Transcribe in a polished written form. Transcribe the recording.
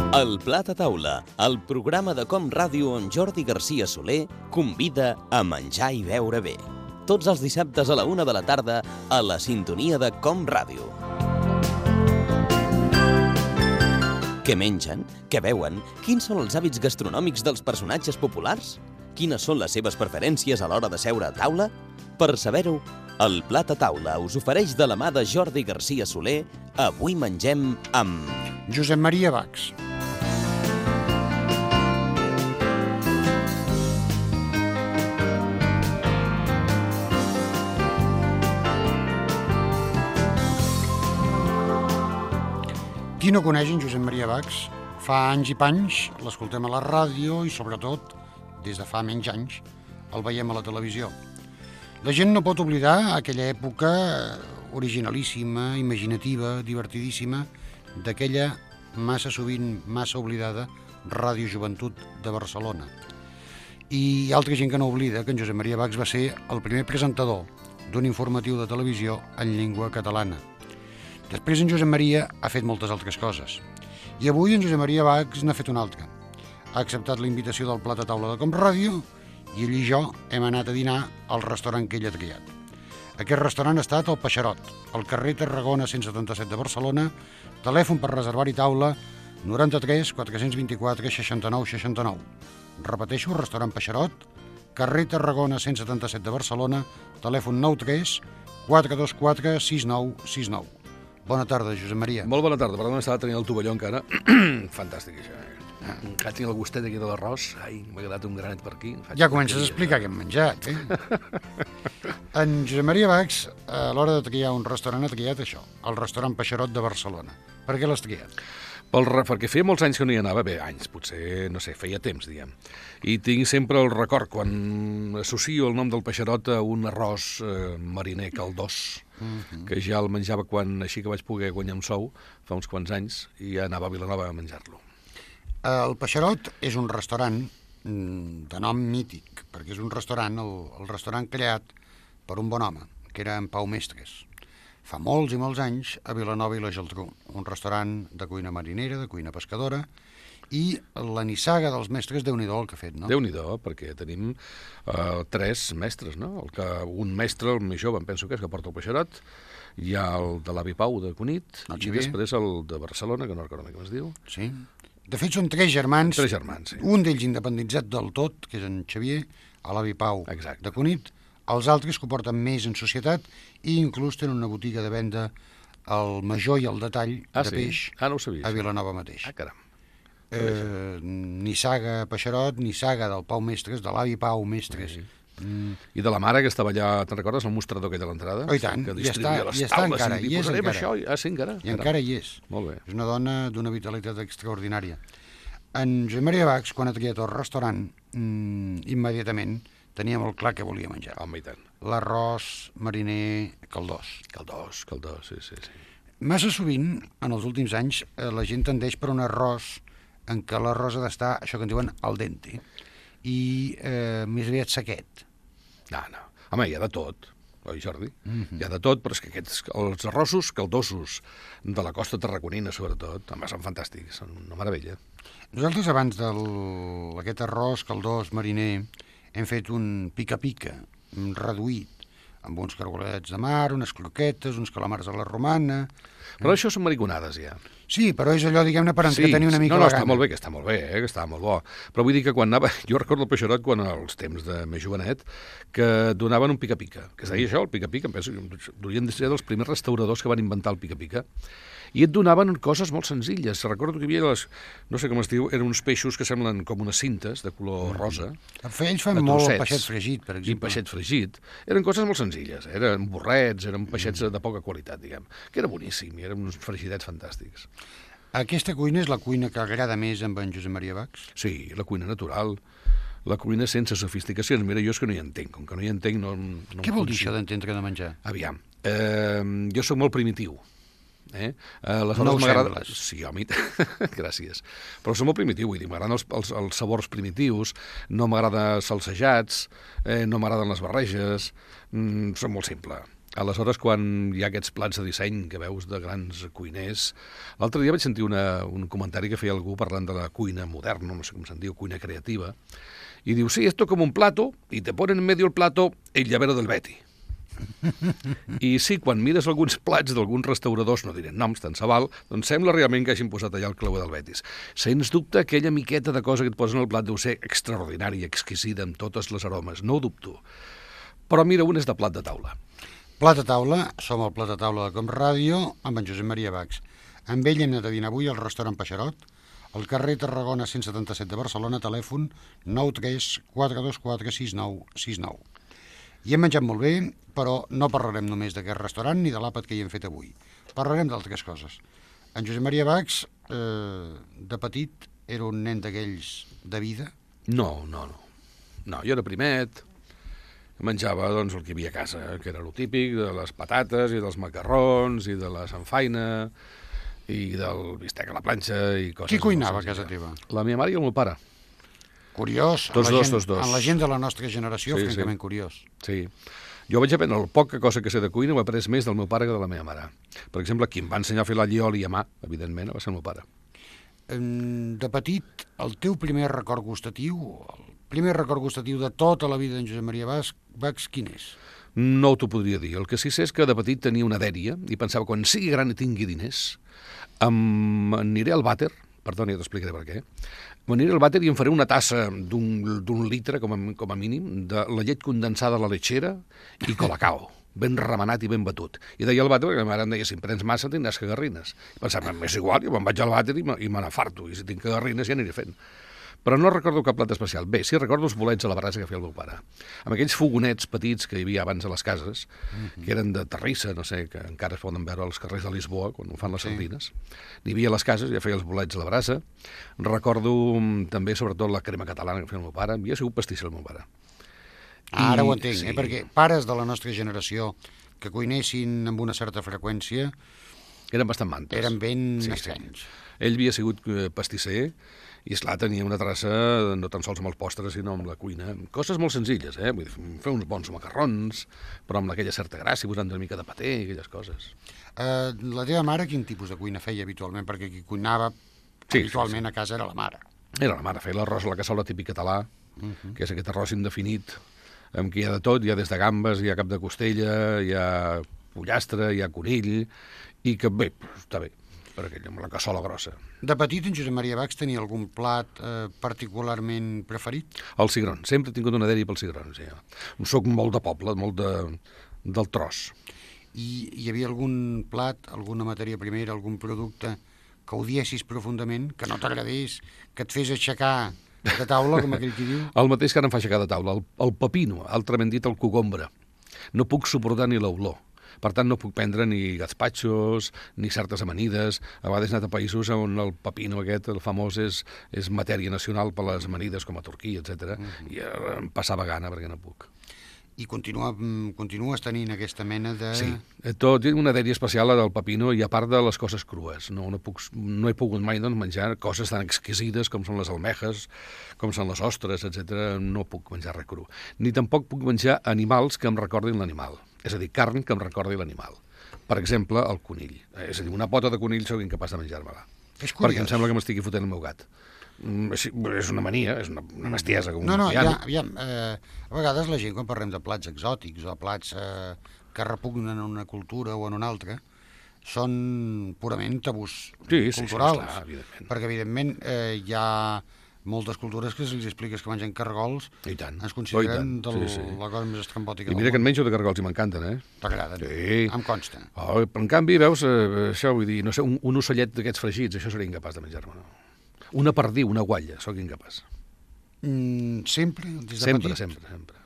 El Plat a Taula, el programa de Com Ràdio on Jordi Garcia Soler convida a menjar i beure bé. Tots els dissabtes a la 1 de la tarda a la sintonia de Com Ràdio. Què mengen? Què beuen? Quins són els hàbits gastronòmics dels personatges populars? Quines són les seves preferències a l'hora de seure a taula? Per saber-ho, el Plat a Taula us ofereix de la mà de Jordi Garcia Soler. Avui mengem amb... Josep Maria Bacs. Qui no coneix en Josep Maria Bacs? Fa anys i panys l'escoltem a la ràdio i, sobretot, des de fa menys anys, el veiem a la televisió. La gent no pot oblidar aquella època originalíssima, imaginativa, divertidíssima, d'aquella massa sovint, massa oblidada Ràdio Joventut de Barcelona. I hi ha altra gent que no oblida que en Josep Maria Bacs va ser el primer presentador d'un informatiu de televisió en llengua catalana. Després en Josep Maria ha fet moltes altres coses. I avui en Josep Maria Bacs n'ha fet una altra. Ha acceptat la invitació del Plat a Taula de Com Ràdio i ell i jo hem anat a dinar al restaurant que ell ha triat. Aquest restaurant ha estat el Peixarot, al carrer Tarragona 177 de Barcelona, telèfon per reservar-hi taula 93 424 69 69. Repeteixo, restaurant Peixarot, carrer Tarragona 177 de Barcelona, telèfon 93 424 69 69. Bona tarda, Josep Maria. Molt bona tarda, perdona, estava tenint el tovalló encara. Fantàstic, això. Encara tinc el gustet aquí de l'arròs. Ai, m'ha quedat un granet per aquí. Ja comences a explicar què hem menjat, En Josep Maria Bacs, a l'hora de triar un restaurant, ha triat això, el restaurant Peixarot de Barcelona. Per què l'has triat? Perquè feia molts anys que no hi anava, bé, anys, potser, no sé, feia temps, diguem. I tinc sempre el record, quan associo el nom del Peixarot a un arròs mariner caldós, que ja el menjava així que vaig poder guanyar un sou, fa uns quants anys, i anava a Vilanova a menjar-lo. El Peixarot és un restaurant de nom mític, perquè és un restaurant, el restaurant creat per un bon home, que era en Pau Mestres. Fa molts i molts anys a Vilanova i la Geltrú, un restaurant de cuina marinera, de cuina pescadora, i la nissaga dels mestres, Déu-n'hi-do el que ha fet, no? Déu-n'hi-do, perquè tenim 3 mestres, no? Un mestre, el més jove, em penso que és, que porta el Peixarot, hi ha el de l'Avi Pau de Cunit, i després el de Barcelona, que no recordo com es diu. Sí. De fet, són 3 germans. 3 germans, sí. Un d'ells independitzat del tot, que és en Xavier, a l'Avi Pau de Cunit. Els altres que ho porten més en societat i inclús tenen una botiga de venda al Major i al Detall de peix no ho sabia, a Vilanova mateix. Caram. Nissaga Peixarot, nissaga del Pau Mestres, de l'Avi Pau Mestres. I de la mare que estava allà, te'n recordes, el mostrador aquell de l'entrada? Oh, i tant, i està encara, hi és encara. Això, sí, encara. I encara hi és. Molt bé. És una dona d'una vitalitat extraordinària. En Josep Maria Bacs, quan ha triat el restaurant, immediatament teníem el clar que volia menjar. Home, i tant. L'arròs mariner caldós. Caldós, sí. Massa sovint, en els últims anys, la gent tendeix per un arròs en què l'arròs ha d'estar, això que en diuen, al dente, i més aviat sequet. No. Home, hi ha de tot, oi, Jordi? Hi ha de tot, però és que els arrossos caldosos de la costa tarraconina, sobretot, home, són fantàstics, són una meravella. Nosaltres, abans d'aquest arròs caldós mariner, hem fet un pica-pica reduït, amb uns cargolets de mar, unes croquetes, uns calamars a la romana... Però això són mariconades, ja. Sí, però és allò, diguem-ne, per entretenir una mica la gana. Està molt bé, que està molt bé, que està molt bo. Però vull dir que quan anava... Jo recordo el Peixarot quan als temps de més jovenet, que donaven un pica-pica, que es deia això, el pica-pica, em penso que durien de ser dels primers restauradors que van inventar el pica-pica, i et donaven coses molt senzilles. Recordo que hi havia no sé com es diu, eren uns peixos que semblen com unes cintes de color rosa. Ells fan molt el peixet fregit, per exemple. I peixet fregit. Eren coses molt senzilles, eren borrets, eren peixets de poca qualitat, diguem, que era boníssim, i eren uns fregidets fantàstics. Aquesta cuina és la cuina que agrada més amb en Josep Maria Bacs? Sí, la cuina natural, la cuina sense sofisticacions. Mira, jo és que no hi entenc, com que no hi entenc no Què vol dir això d'entendre de menjar? Aviam, jo sóc molt primitiu. No ho sembles. Sí, home, gràcies. Però som molt primitiu, vull dir, m'agraden els sabors primitius, no m'agrada salsejats, no m'agraden les barreges, som molt simple. Aleshores, quan hi ha aquests plats de disseny que veus de grans cuiners... L'altre dia vaig sentir un comentari que feia algú parlant de la cuina moderna, no sé com se'n diu, cuina creativa, y diu, sí, esto como un plato, y te ponen en medio el plato el llavero del Betty. I sí, quan mires alguns plats d'alguns restauradors, no diré noms, tant se val, doncs sembla realment que hagin posat allà el clauer del Betis. Sens dubte, aquella miqueta de cosa que et posen al plat deu ser extraordinària, exquisida, amb totes les aromes, no ho dubto. Però mira, un és de plat de taula. Plat de taula, som al Plat de Taula de Com Ràdio, amb en Josep Maria Bax. Amb ell hem anat a dinar avui al restaurant Peixarot, al carrer Tarragona 177 de Barcelona, telèfon 93 424 6969. Hi hem menjat molt bé, però no parlarem només d'aquest restaurant ni de l'àpat que hi hem fet avui. Parlarem d'altres coses. En Josep Maria Bax, de petit, era un nen d'aquells de vida? No, jo era primet, menjava doncs, el que hi havia a casa, que era lo típic de les patates i dels macarrons i de la samfaina i del bistec a la planxa i coses... Qui cuinava a casa teva? La meva mare i el meu pare. Curiós. Tots dos. En la gent de la nostra generació, Sí, francament curiós. Sí. Jo vaig aprendre el poca cosa que sé de cuina, ho he après més del meu pare que de la meva mare. Per exemple, qui em va ensenyar a fer l'allioli a mà, evidentment, va ser el meu pare. De petit, el teu primer record gustatiu, el primer record gustatiu de tota la vida d'en Josep Maria Bax, quin és? No t'ho podria dir. El que sí sé és que de petit tenia una dèria i pensava, quan sigui gran i tingui diners, aniré al vàter, perdona, ja t'explicaré per què, m'aniré al vàter i em faré una tassa d'un litre, com a mínim, de la llet condensada a la lechera i colacao, ben remenat i ben batut. I deia al vàter, perquè la mare em deia, si em prens massa tindràs cagarrines. I pensava, és igual, jo me'n vaig al vàter i me n'afarto, i si tinc cagarrines ja aniré fent. Però no recordo cap plat especial. Bé, sí recordo els bolets a la brasa que feia el meu pare. Amb aquells fogonets petits que hi havia abans a les cases, que eren de terrissa, no sé, que encara es poden veure als carrers de Lisboa, quan fan les sardines. N'hi havia a les cases, ja feia els bolets a la brasa. Recordo també, sobretot, la crema catalana que feia el meu pare. Havia sigut pastisser el meu pare. Ara ho entenc, perquè pares de la nostra generació que cuinessin amb una certa freqüència eren bastant mantes. eren ben estranys. Ell havia sigut pastisser i, esclar, tenia una traça no tan sols amb els postres, sinó amb la cuina. Coses molt senzilles, Vull dir, fer uns bons macarrons, però amb aquella certa gràcia, posant una mica de paté i aquelles coses. La teva mare quin tipus de cuina feia habitualment? Perquè qui cuinava habitualment a casa era la mare. Era la mare, feia l'arròs a la cassola típic català, que és aquest arròs indefinit, amb què hi ha de tot, hi ha des de gambes, hi ha cap de costella, hi ha pollastre, hi ha conill, i que bé, està bé, per aquella, amb la cassola grossa. De petit, en Josep Maria Bax tenia algun plat particularment preferit? El cigron, sempre he tingut una dèria pel cigron, sí. Soc molt de poble, molt del tros. I hi havia algun plat, alguna matèria primera, algun producte que odiessis profundament, que no t'agradés, que et fes aixecar de taula, com aquell qui diu? El mateix que ara em fa aixecar de taula, el pepino, altrament dit el cogombre. No puc suportar ni l'olor. Per tant, no puc prendre ni gazpachos, ni certes amanides. A vegades he anat a països on el pepino aquest, el famós, és matèria nacional per les amanides, com a Turquia, etc. I em passava gana perquè no puc. I continues tenint aquesta mena de... Sí, tot una dèria especial del pepino i a part de les coses crues. No he pogut mai menjar coses tan exquisides com són les almejes, com són les ostres, etc. No puc menjar res cru. Ni tampoc puc menjar animals que em recordin l'animal. És a dir, carn que em recordi l'animal. Per exemple, el conill. És a dir, una pota de conill soc incapaç de menjar-me-la. Perquè em sembla que m'estigui fotent el meu gat. És una mania, és una bestiesa. Com aviam, a vegades la gent, quan parlem de plats exòtics o plats que repugnen en una cultura o en una altra, són purament tabús culturals. Clar, evidentment. Perquè, evidentment, hi ha moltes cultures que si els expliques que mengen cargols es consideren la cosa més estrambòtica del món. I mira que en menjo de cargols i m'encanten, T'agraden? Sí. Em consta. En canvi, veus, això vull dir, no sé, un ocellet d'aquests fregits, això seria incapaç de menjar-me, no? Una perdiu, una guatlla, sóc incapaç. Sempre? Des de petit? Sempre.